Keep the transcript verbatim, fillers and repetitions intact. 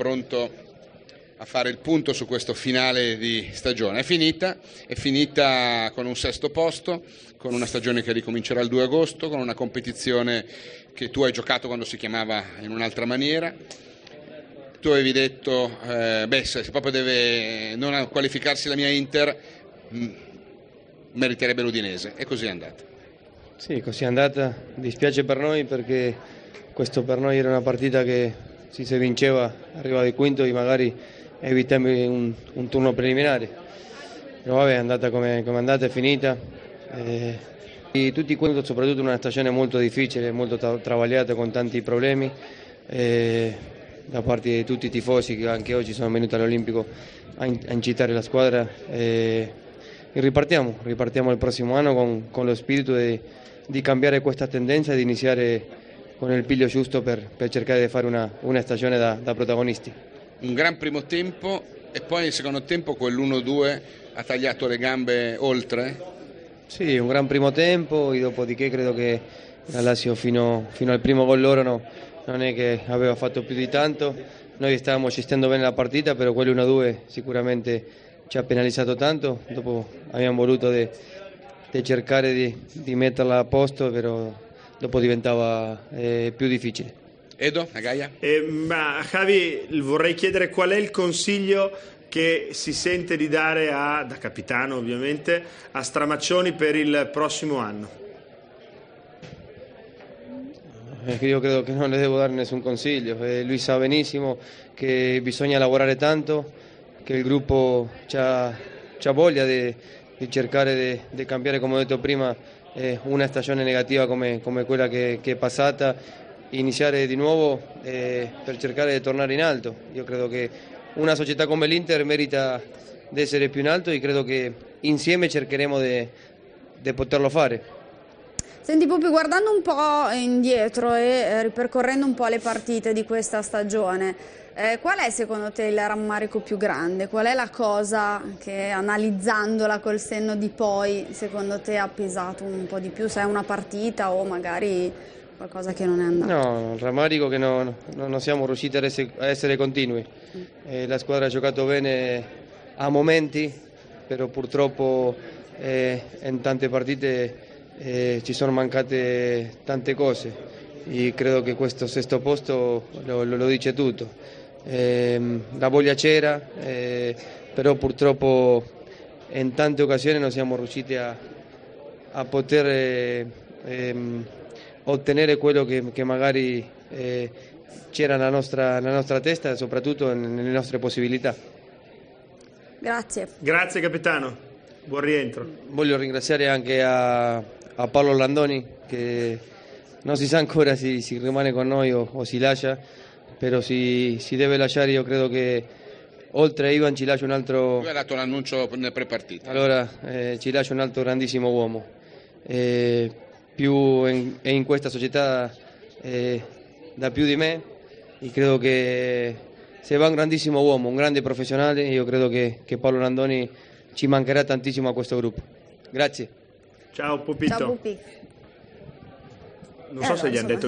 pronto a fare il punto su questo finale di stagione. È finita, è finita con un sesto posto, con una stagione che ricomincerà il due agosto, con una competizione che tu hai giocato quando si chiamava in un'altra maniera. Tu avevi detto, eh, beh, se proprio deve non qualificarsi la mia Inter, mh, meriterebbe l'Udinese, e così è andata. Sì, così è andata, dispiace per noi perché questo per noi era una partita che se si vinceva arrivava di quinto e magari evitiamo un, un turno preliminare, però vabbè, è andata come, come è andata, è finita. Eh, e tutti quanti, soprattutto in una stagione molto difficile, molto tra travagliata, con tanti problemi eh, da parte di tutti i tifosi che anche oggi sono venuti all'Olimpico a, in, a incitare la squadra eh, e ripartiamo, ripartiamo il prossimo anno con, con lo spirito di, di cambiare questa tendenza e di iniziare con il piglio giusto per, per cercare di fare una, una stagione da, da protagonisti. Un gran primo tempo e poi nel secondo tempo quell'uno due ha tagliato le gambe oltre? Sì, un gran primo tempo e dopodiché credo che la Lazio fino, fino al primo gol loro no, non è che aveva fatto più di tanto. Noi stavamo gestendo bene la partita, però quell'uno due sicuramente ci ha penalizzato tanto. Dopo abbiamo voluto di cercare di, di metterla a posto, però dopo diventava eh, più difficile. Edo, a Gaia? Eh, ma Javi, vorrei chiedere qual è il consiglio che si sente di dare a, da capitano ovviamente, a Stramaccioni per il prossimo anno. Io credo che non le devo dare nessun consiglio, eh, lui sa benissimo che bisogna lavorare tanto, che il gruppo ha voglia di, di cercare di cambiare, come ho detto prima, eh, una stagione negativa come, come quella che, che è passata, iniziare di nuovo eh, per cercare di tornare in alto. Io credo che una società come l'Inter merita di essere più in alto e credo che insieme cercheremo di poterlo fare. Senti Pupi, guardando un po' indietro e eh, ripercorrendo un po' le partite di questa stagione, eh, qual è secondo te il rammarico più grande? Qual è la cosa che, analizzandola col senno di poi, secondo te ha pesato un po' di più? Se è una partita o magari qualcosa che non è andato? No, il rammarico che no, no, non siamo riusciti a essere, a essere continui. Eh, la squadra ha giocato bene a momenti, però purtroppo eh, in tante partite eh, ci sono mancate tante cose e credo che questo sesto posto lo, lo, lo dice tutto. Eh, la voglia c'era, eh, però purtroppo in tante occasioni non siamo riusciti a, a poter eh, ehm, ottenere quello che, che magari eh, c'era nella nostra, nella nostra testa e soprattutto nelle nostre possibilità. Grazie. Grazie capitano, buon rientro. Voglio ringraziare anche a, a Paolo Landoni, che non si sa ancora se si rimane con noi o, o si lascia, però si, si deve lasciare. Io credo che oltre a Ivan ci lascia un altro... Lui ha dato l'annuncio nel pre-partita. Allora eh, ci lascia un altro grandissimo uomo. Eh, più in, in questa società eh, da più di me e credo che se va un grandissimo uomo, un grande professionale, io credo che, che Paolo Landoni ci mancherà tantissimo a questo gruppo. Grazie. Ciao Pupito. Ciao Pupi. Non so eh, se gli hanno detto